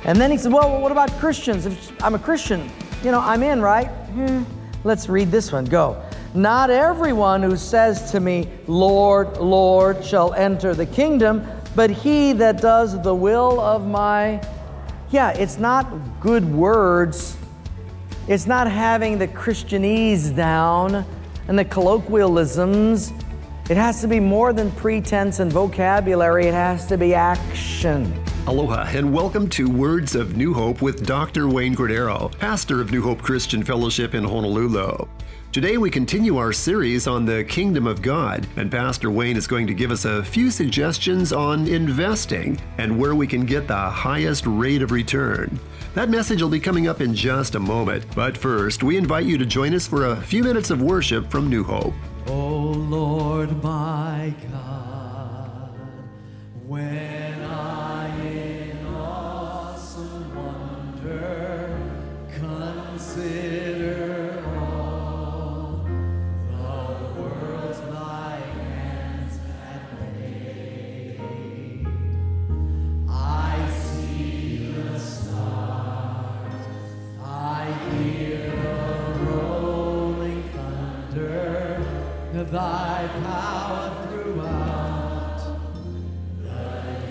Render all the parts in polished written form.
And then he said, well, what about Christians? If I'm a Christian, I'm in, right? Let's read this one. Go. Not everyone who says to me, Lord, Lord, shall enter the kingdom, but he that does the will of my... Yeah, it's not good words. It's not having the Christianese down and the colloquialisms. It has to be more than pretense and vocabulary. It has to be action. Aloha and welcome to Words of New Hope with Dr. Wayne Cordero, pastor of New Hope Christian Fellowship in Honolulu. Today we continue our series on the Kingdom of God, and Pastor Wayne is going to give us a few suggestions on investing and where we can get the highest rate of return. That message will be coming up in just a moment, but first we invite you to join us for a few minutes of worship from New Hope. Oh Lord my God, when I in awesome wonder consider all the worlds thy hands have made, I see the stars, I hear the rolling thunder, thy power throughout the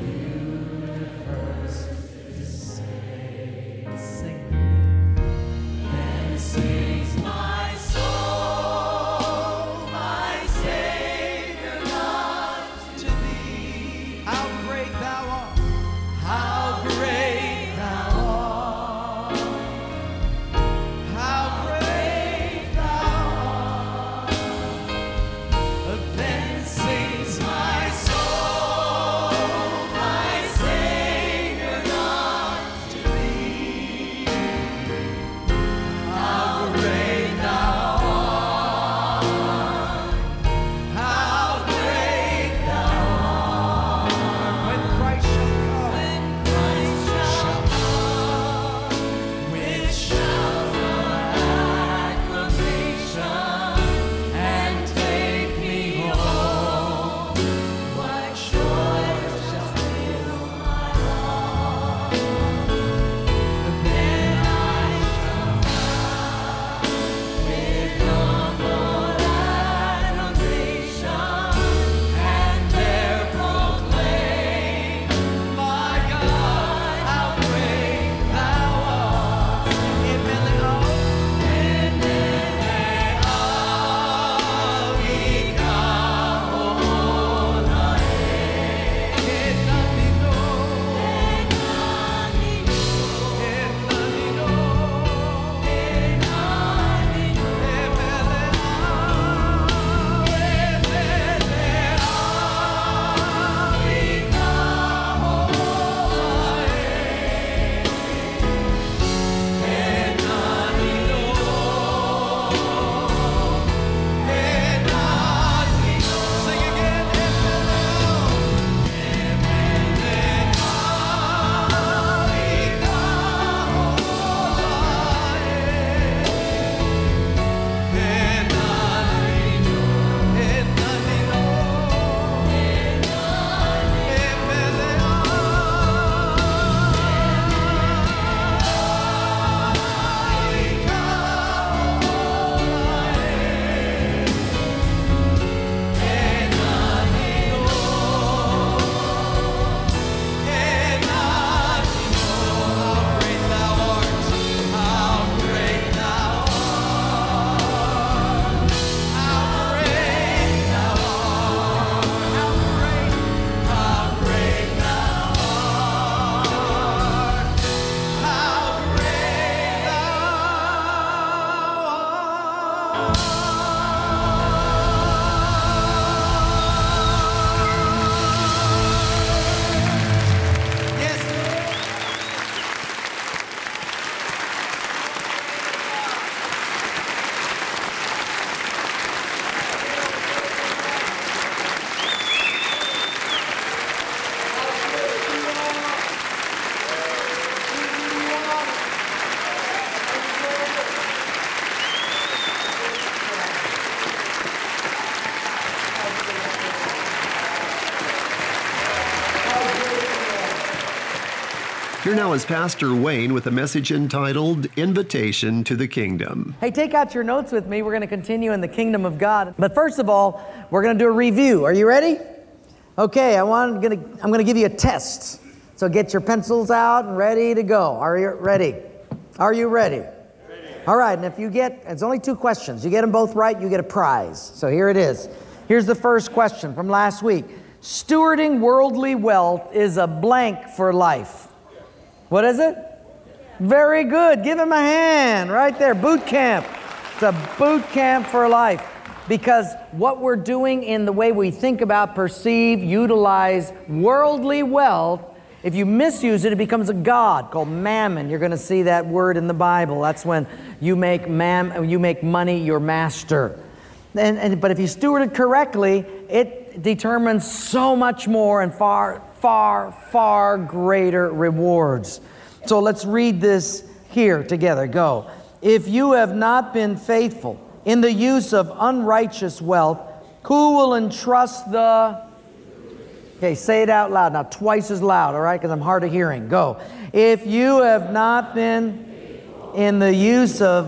Here now is Pastor Wayne with a message entitled Invitation to the Kingdom. Hey, take out your notes with me. We're going to continue in the kingdom of God. But first of all, we're going to do a review. Are you ready? Okay, I'm going to give you a test. So get your pencils out and ready to go. Are you ready? Are you ready? All right, and if you it's only 2 questions. You get them both right, you get a prize. So here it is. Here's the first question from last week. Stewarding worldly wealth is a blank for life. What is it? Very good. Give him a hand right there. Boot camp. It's a boot camp for life. Because what we're doing in the way we think about, perceive, utilize worldly wealth, if you misuse it, it becomes a god called mammon. You're going to see that word in the Bible. That's when you make money your master. But if you steward it correctly, it determines so much more and far, far, far greater rewards. So let's read this here together. Go. If you have not been faithful in the use of unrighteous wealth, who will entrust the... Okay, say it out loud now, twice as loud, all right, because I'm hard of hearing. Go. If you have not been in the use of...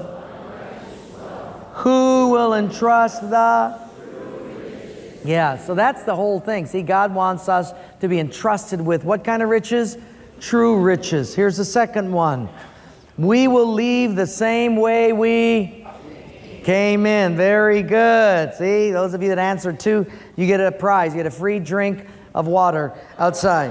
Who will entrust the... Yeah, so that's the whole thing. See, God wants us to be entrusted with what kind of riches? True riches. Here's the second one. We will leave the same way we came in. Very good. See, those of you that answered 2, you get a prize. You get a free drink of water outside.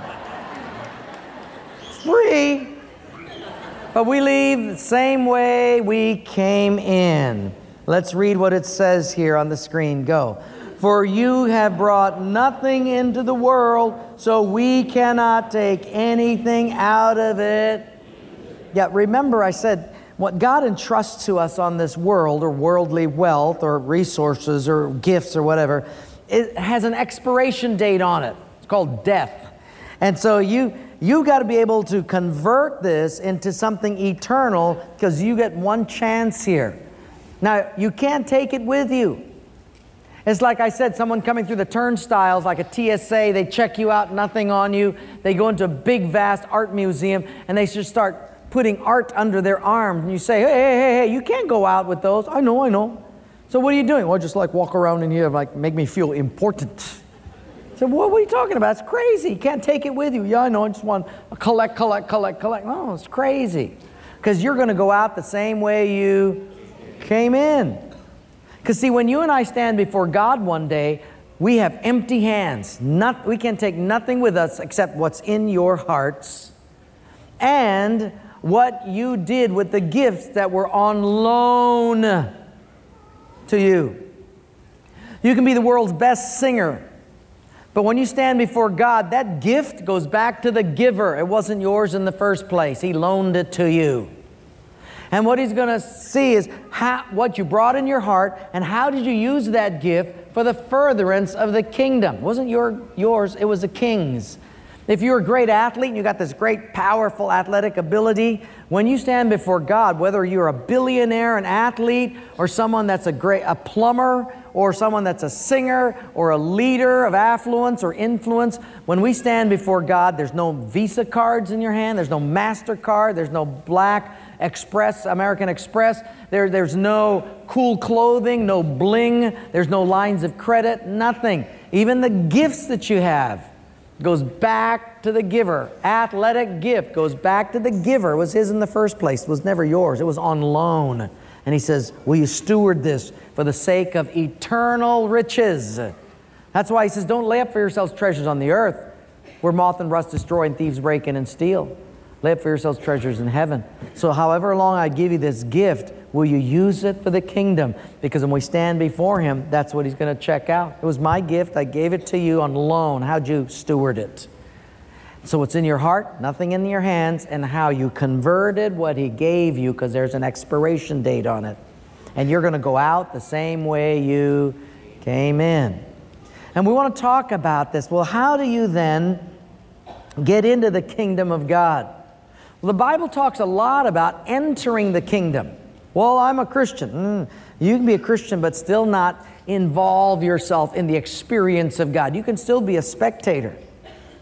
Free. But we leave the same way we came in. Let's read what it says here on the screen. Go. For you have brought nothing into the world, so we cannot take anything out of it. Yeah, remember I said, what God entrusts to us on this world, or worldly wealth, or resources, or gifts, or whatever, it has an expiration date on it. It's called death. And so you got to be able to convert this into something eternal, because you get one chance here. Now, you can't take it with you. It's like I said, someone coming through the turnstiles, like a TSA, they check you out, nothing on you. They go into a big, vast art museum, and they just start putting art under their arms. And you say, hey, you can't go out with those. I know. So what are you doing? Well, just like walk around in here, like make me feel important. So what are you talking about? It's crazy. You can't take it with you. Yeah, I know. I just want to collect. No, it's crazy. Because you're going to go out the same way you came in. Because see, when you and I stand before God one day, we have empty hands. We can take nothing with us except what's in your hearts and what you did with the gifts that were on loan to you. You can be the world's best singer, but when you stand before God, that gift goes back to the giver. It wasn't yours in the first place. He loaned it to you. And what He's going to see is what you brought in your heart, and how did you use that gift for the furtherance of the kingdom. It wasn't yours, it was the king's. If you're a great athlete and you got this great, powerful athletic ability, when you stand before God, whether you're a billionaire, an athlete, or someone that's a plumber, or someone that's a singer, or a leader of affluence or influence, when we stand before God, there's no Visa cards in your hand, there's no MasterCard, there's no Black Express, American Express, there's no cool clothing, no bling, there's no lines of credit, nothing. Even the gifts that you have goes back to the giver. Athletic gift goes back to the giver. It was his in the first place. It was never yours. It was on loan. And He says, will you steward this for the sake of eternal riches? That's why He says, don't lay up for yourselves treasures on the earth, where moth and rust destroy and thieves break in and steal. Lay up for yourselves treasures in heaven. So however long I give you this gift, will you use it for the kingdom? Because when we stand before Him, that's what He's going to check out. It was my gift. I gave it to you on loan. How'd you steward it? So what's in your heart, nothing in your hands, and how you converted what He gave you, because there's an expiration date on it. And you're going to go out the same way you came in. And we want to talk about this. Well, how do you then get into the kingdom of God? Well, the Bible talks a lot about entering the kingdom. Well, I'm a Christian. You can be a Christian but still not involve yourself in the experience of God. You can still be a spectator.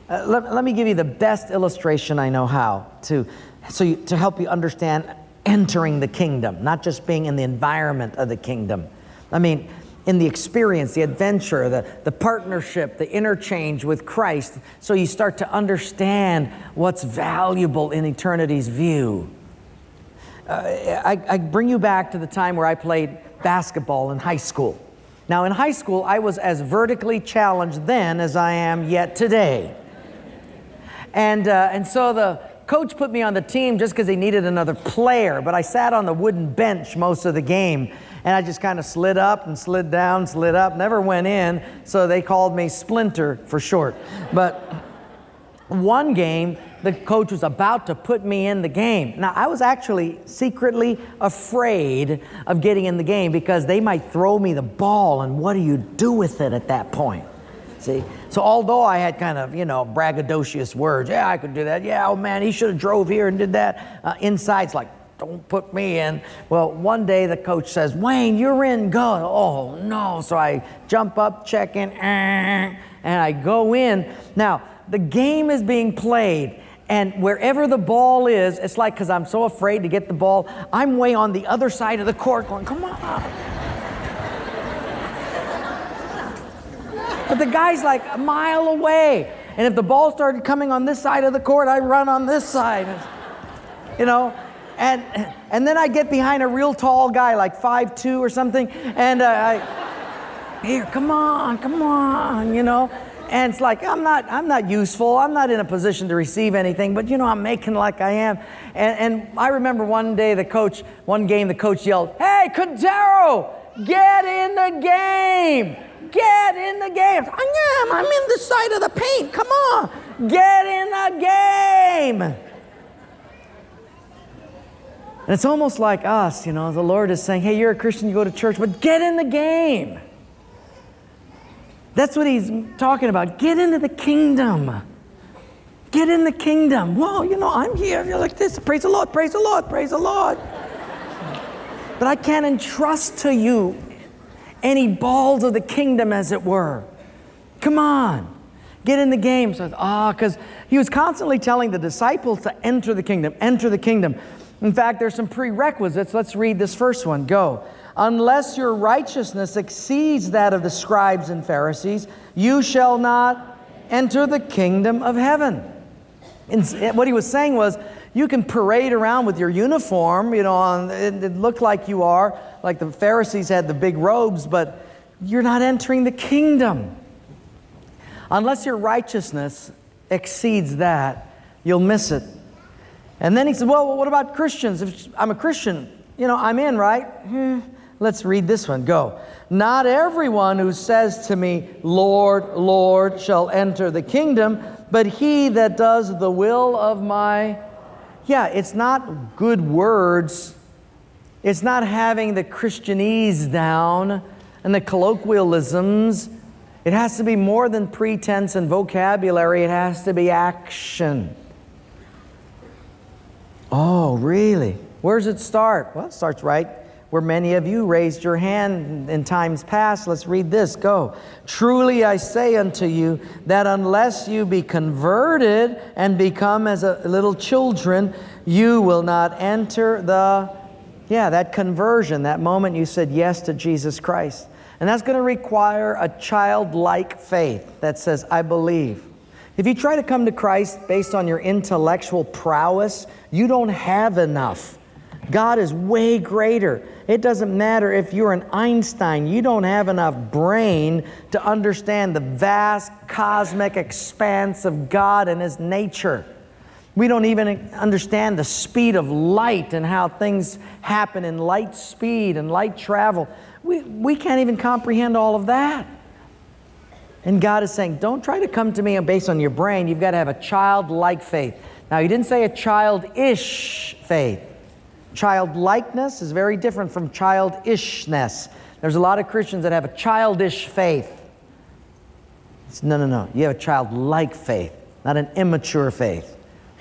Let me give you the best illustration I know how to help you understand entering the kingdom, not just being in the environment of the kingdom. I mean, in the experience, the adventure, the partnership, the interchange with Christ, so you start to understand what's valuable in eternity's view. I bring you back to the time where I played basketball in high school. Now, in high school, I was as vertically challenged then as I am yet today. And so the coach put me on the team just because he needed another player, but I sat on the wooden bench most of the game, and I just kind of slid up and slid down, slid up, never went in, so they called me Splinter for short. But one game, the coach was about to put me in the game. Now, I was actually secretly afraid of getting in the game because they might throw me the ball, and what do you do with it at that point? See? So although I had kind of, braggadocious words, yeah, I could do that. Yeah, oh man, he should have drove here and did that. Inside's like, don't put me in. Well, one day the coach says, Wayne, you're in, go. Oh no. So I jump up, check in, and I go in. Now, the game is being played, and wherever the ball is, it's like, because I'm so afraid to get the ball, I'm way on the other side of the court going, come on. But the guy's like a mile away. And if the ball started coming on this side of the court, I run on this side. And then I get behind a real tall guy, like 5'2" or something, and here, come on, And it's like, I'm not useful. I'm not in a position to receive anything, but I'm making like I am. And I remember one game, the coach yelled, hey, Quintero, get in the game. Get in the game. I'm in the side of the paint. Come on. Get in the game. And it's almost like us, the Lord is saying, hey, you're a Christian, you go to church, but get in the game. That's what he's talking about. Get into the kingdom. Get in the kingdom. Whoa, I'm here. You're like this. Praise the Lord, praise the Lord, praise the Lord. But I can't entrust to you any balls of the kingdom, as it were. Come on. Get in the game. So, because he was constantly telling the disciples to enter the kingdom, enter the kingdom. In fact, there's some prerequisites. Let's read this first one. Go. Unless your righteousness exceeds that of the scribes and Pharisees, you shall not enter the kingdom of heaven. And what he was saying was, you can parade around with your uniform, it looked like you are, like the Pharisees had the big robes, but you're not entering the kingdom. Unless your righteousness exceeds that, you'll miss it. And then he said, well, what about Christians? If I'm a Christian, I'm in, right? Let's read this one. Go. Not everyone who says to me, Lord, Lord, shall enter the kingdom, but he that does the will of my... Yeah, it's not good words. It's not having the Christianese down and the colloquialisms. It has to be more than pretense and vocabulary. It has to be action. Oh, really? Where does it start? Well, it starts right where many of you raised your hand in times past. Let's read this. Go. Truly I say unto you that unless you be converted and become as a little children, you will not enter that conversion, that moment you said yes to Jesus Christ. And that's going to require a childlike faith that says, I believe. If you try to come to Christ based on your intellectual prowess, you don't have enough. God is way greater. It doesn't matter if you're an Einstein. You don't have enough brain to understand the vast cosmic expanse of God and His nature. We don't even understand the speed of light and how things happen in light speed and light travel. We can't even comprehend all of that. And God is saying, don't try to come to me based on your brain. You've got to have a childlike faith. Now, He didn't say a childish faith. Childlikeness is very different from childishness. There's a lot of Christians that have a childish faith. No. You have a childlike faith, not an immature faith.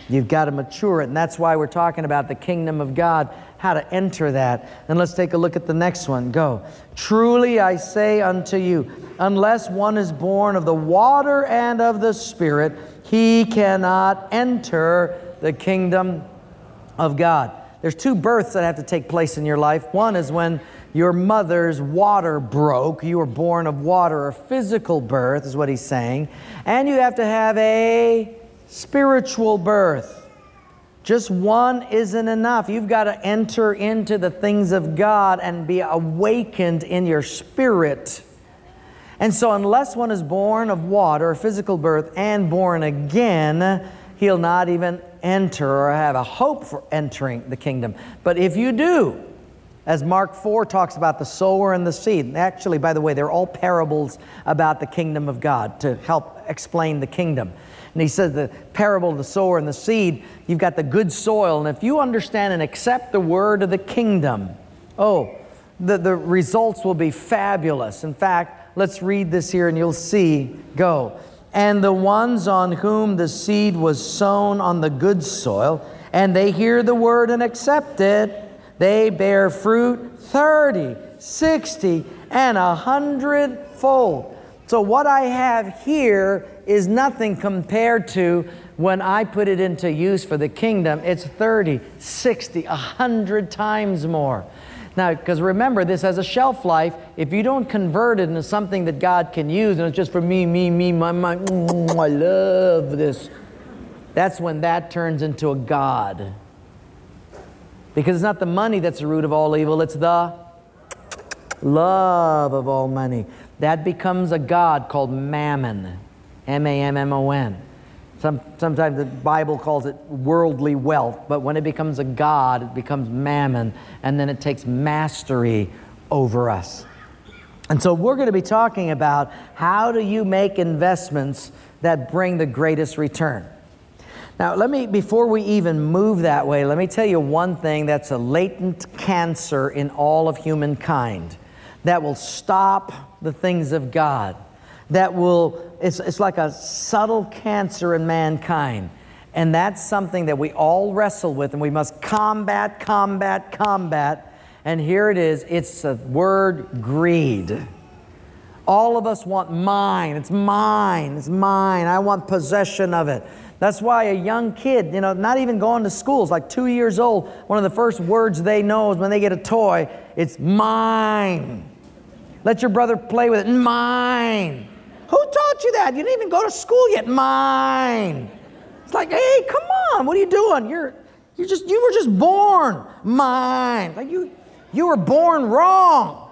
You've got to mature it, and that's why we're talking about the kingdom of God, how to enter that. And let's take a look at the next one. Go. Truly I say unto you, unless one is born of the water and of the Spirit, he cannot enter the kingdom of God. There's two births that have to take place in your life. One is when your mother's water broke. You were born of water, a physical birth is what he's saying. And you have to have a spiritual birth. Just one isn't enough. You've got to enter into the things of God and be awakened in your spirit. And so unless one is born of water, a physical birth, and born again, he'll not even enter or have a hope for entering the kingdom. But if you do, as Mark 4 talks about the sower and the seed. Actually, by the way, they're all parables about the kingdom of God to help explain the kingdom. And he says the parable of the sower and the seed, you've got the good soil. And if you understand and accept the word of the kingdom, the results will be fabulous. In fact, let's read this here and you'll see. Go. And the ones on whom the seed was sown on the good soil, and they hear the word and accept it, they bear fruit 30, 60, and 100-fold. So what I have here is nothing compared to when I put it into use for the kingdom. It's 30, 60, 100 times more. Now, because remember, this has a shelf life. If you don't convert it into something that God can use, and it's just for me, my, I love this, that's when that turns into a god. Because it's not the money that's the root of all evil, it's the love of all money. That becomes a god called mammon, M-A-M-M-O-N. Sometimes the Bible calls it worldly wealth, but when it becomes a god, it becomes mammon, and then it takes mastery over us. And so we're going to be talking about how do you make investments that bring the greatest return. Now, before we even move that way, let me tell you one thing that's a latent cancer in all of humankind that will stop the things of God. It's like a subtle cancer in mankind. And that's something that we all wrestle with, and we must combat. And here it is, it's the word greed. All of us want mine. It's mine. I want possession of it. That's why a young kid, not even going to school, is like 2 years old, one of the first words they know is when they get a toy, it's mine. Let your brother play with it. Mine. Who taught you that? You didn't even go to school yet. Mine. It's like, hey, come on. What are you doing? You were just born. Mine. Like you were born wrong.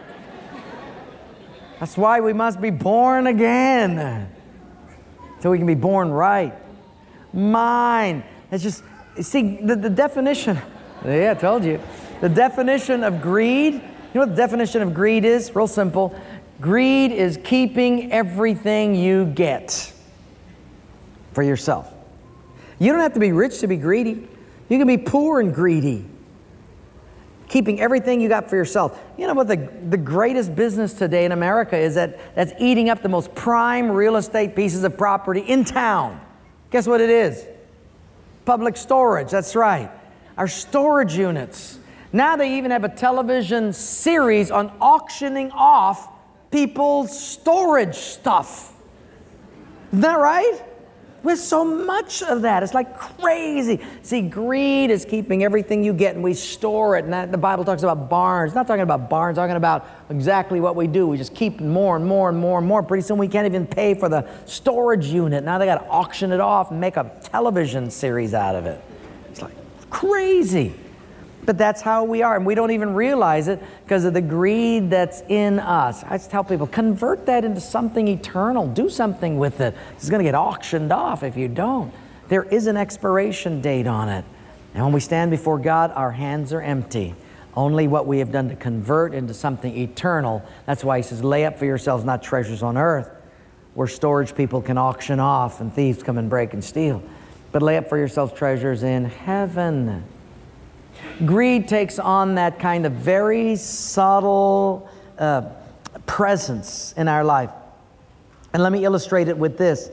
That's why we must be born again, so we can be born right. Mine. It's just, see, the definition. Yeah, I told you. The definition of greed, you know what the definition of greed is? Real simple. Greed is keeping everything you get for yourself. You don't have to be rich to be greedy. You can be poor and greedy. Keeping everything you got for yourself. You know what the greatest business today in America is that's eating up the most prime real estate pieces of property in town. Guess what it is? Public storage, that's right. Our storage units. Now they even have a television series on auctioning off people's storage stuff. Isn't that right? With so much of that, it's like crazy. See, greed is keeping everything you get and we store it. And the Bible talks about barns. It's not talking about barns, it's talking about exactly what we do. We just keep more and more and more and more. Pretty soon we can't even pay for the storage unit. Now they got to auction it off and make a television series out of it. It's like crazy. But that's how we are, and we don't even realize it because of the greed that's in us. I just tell people, convert that into something eternal. Do something with it. It's going to get auctioned off if you don't. There is an expiration date on it. And when we stand before God, our hands are empty. Only what we have done to convert into something eternal. That's why he says, lay up for yourselves not treasures on earth, where storage people can auction off and thieves come and break and steal. But lay up for yourselves treasures in heaven. Greed takes on that kind of very subtle presence in our life. And let me illustrate it with this.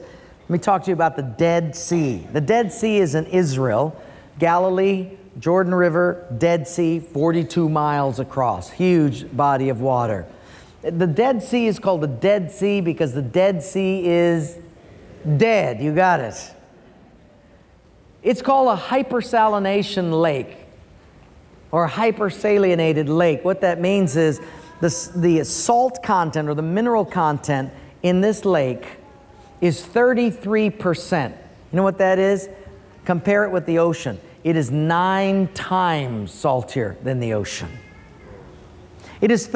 Let me talk to you about the Dead Sea. The Dead Sea is in Israel, Galilee, Jordan River, Dead Sea, 42 miles across. Huge body of water. The Dead Sea is called the Dead Sea because the Dead Sea is dead. You got it. It's called a hypersalination lake or hypersalinated lake. What that means is the salt content or the mineral content in this lake is 33%. You know what that is? Compare it with the ocean. It is 9 times saltier than the ocean. It is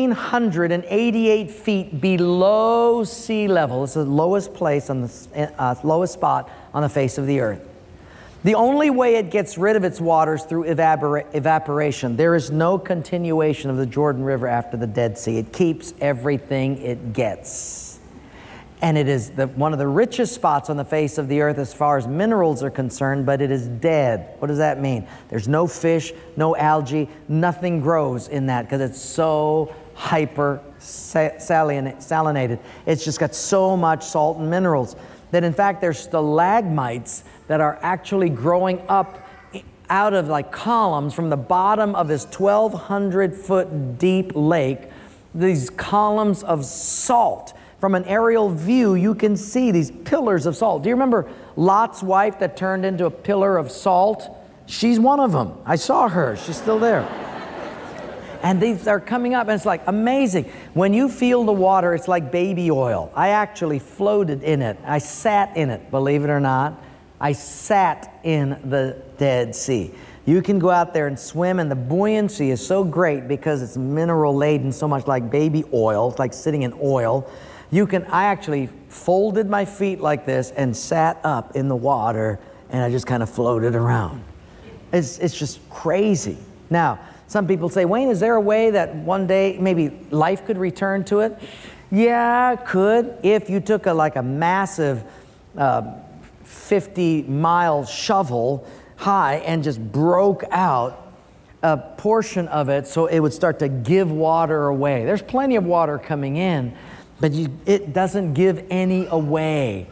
1,388 feet below sea level. It's the lowest place on the lowest spot on the face of the earth. The only way it gets rid of its waters through evaporation. There is no continuation of the Jordan River after the Dead Sea. It keeps everything it gets. And it is one of the richest spots on the face of the earth as far as minerals are concerned, but it is dead. What does that mean? There's no fish, no algae, nothing grows in that because it's so hyper-salinated. It's just got so much salt and minerals that in fact there's stalagmites that are actually growing up out of like columns from the bottom of this 1,200-foot deep lake, these columns of salt. From an aerial view, you can see these pillars of salt. Do you remember Lot's wife that turned into a pillar of salt? She's one of them. I saw her. She's still there. And these are coming up, and it's like amazing. When you feel the water, it's like baby oil. I actually floated in it. I sat in it, believe it or not. I sat in the Dead Sea. You can go out there and swim, and the buoyancy is so great because it's mineral laden, so much like baby oil. It's like sitting in oil. I actually folded my feet like this and sat up in the water, and I just kind of floated around. It's just crazy. Now, some people say, Wayne, is there a way that one day maybe life could return to it? Yeah, it could. If you took a massive 50-mile shovel high and just broke out a portion of it so it would start to give water away. There's plenty of water coming in, but it doesn't give any away.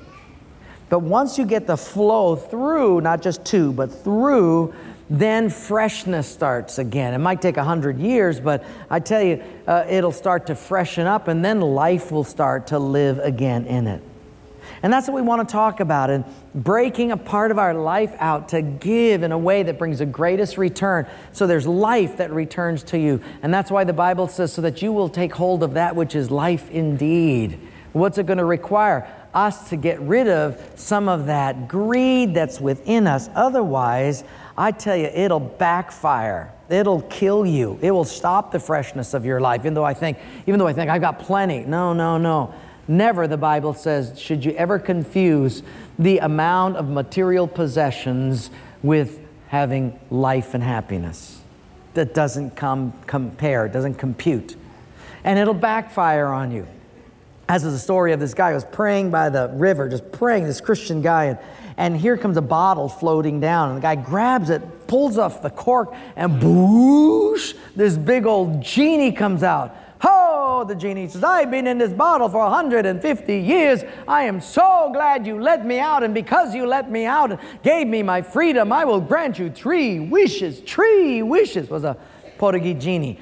But once you get the flow through, not just to, but through, then freshness starts again. It might take 100 years, but I tell you, it'll start to freshen up, and then life will start to live again in it. And that's what we want to talk about, and breaking a part of our life out to give in a way that brings the greatest return. So there's life that returns to you. And that's why the Bible says, so that you will take hold of that which is life indeed. What's it going to require? Us to get rid of some of that greed that's within us. Otherwise, I tell you, it'll backfire. It'll kill you. It will stop the freshness of your life. Even though I think I've got plenty. No. Never, the Bible says, should you ever confuse the amount of material possessions with having life and happiness. That doesn't compare, it doesn't compute. And it'll backfire on you. As is the story of this guy who was praying by the river, just praying, this Christian guy, and here comes a bottle floating down, and the guy grabs it, pulls off the cork, and boosh, this big old genie comes out. Oh, the genie says, I've been in this bottle for 150 years. I am so glad you let me out. And because you let me out and gave me my freedom, I will grant you 3 wishes. 3 wishes was a Portuguese genie.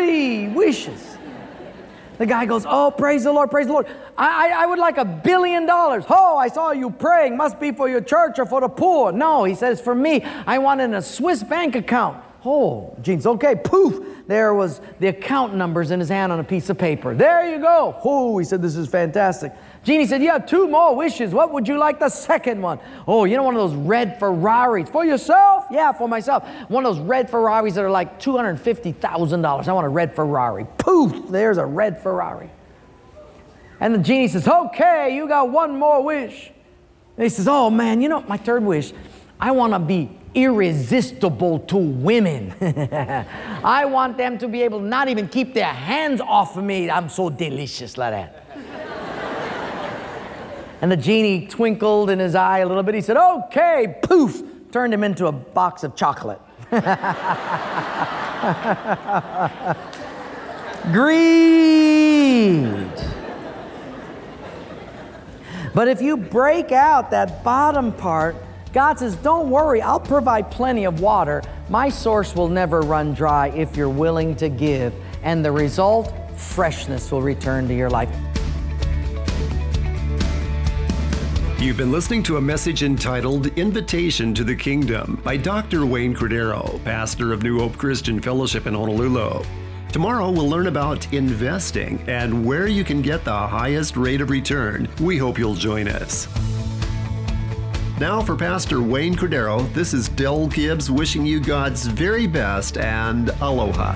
3 wishes. The guy goes, oh, praise the Lord, praise the Lord. I would like $1 billion. Oh, I saw you praying. Must be for your church or for the poor. No, he says, for me. I want it in a Swiss bank account. Oh, geez, okay, poof. There was the account numbers in his hand on a piece of paper. There you go. Oh, he said, this is fantastic. Genie said, you have 2 more wishes. What would you like the second one? Oh, you know, one of those red Ferraris. For yourself? Yeah, for myself. One of those red Ferraris that are like $250,000. I want a red Ferrari. Poof, there's a red Ferrari. And the genie says, okay, you got 1 more wish. And he says, oh man, you know, my 3rd wish, I want to be irresistible to women. I want them to be able to not even keep their hands off of me. I'm so delicious like that. And the genie twinkled in his eye a little bit. He said, okay, poof, turned him into a box of chocolate. Greed. But if you break out that bottom part, God says, don't worry, I'll provide plenty of water. My source will never run dry if you're willing to give. And the result, freshness will return to your life. You've been listening to a message entitled Invitation to the Kingdom by Dr. Wayne Cordero, pastor of New Hope Christian Fellowship in Honolulu. Tomorrow we'll learn about investing and where you can get the highest rate of return. We hope you'll join us. Now for Pastor Wayne Cordero, this is Del Gibbs wishing you God's very best and aloha.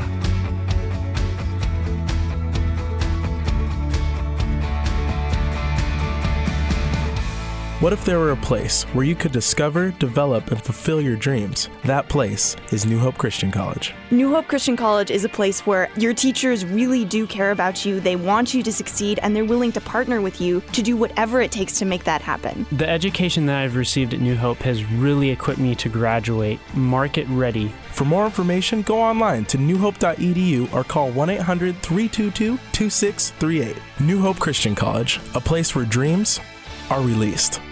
What if there were a place where you could discover, develop, and fulfill your dreams? That place is New Hope Christian College. New Hope Christian College is a place where your teachers really do care about you, they want you to succeed, and they're willing to partner with you to do whatever it takes to make that happen. The education that I've received at New Hope has really equipped me to graduate market ready. For more information, go online to newhope.edu or call 1-800-322-2638. New Hope Christian College, a place where dreams are released.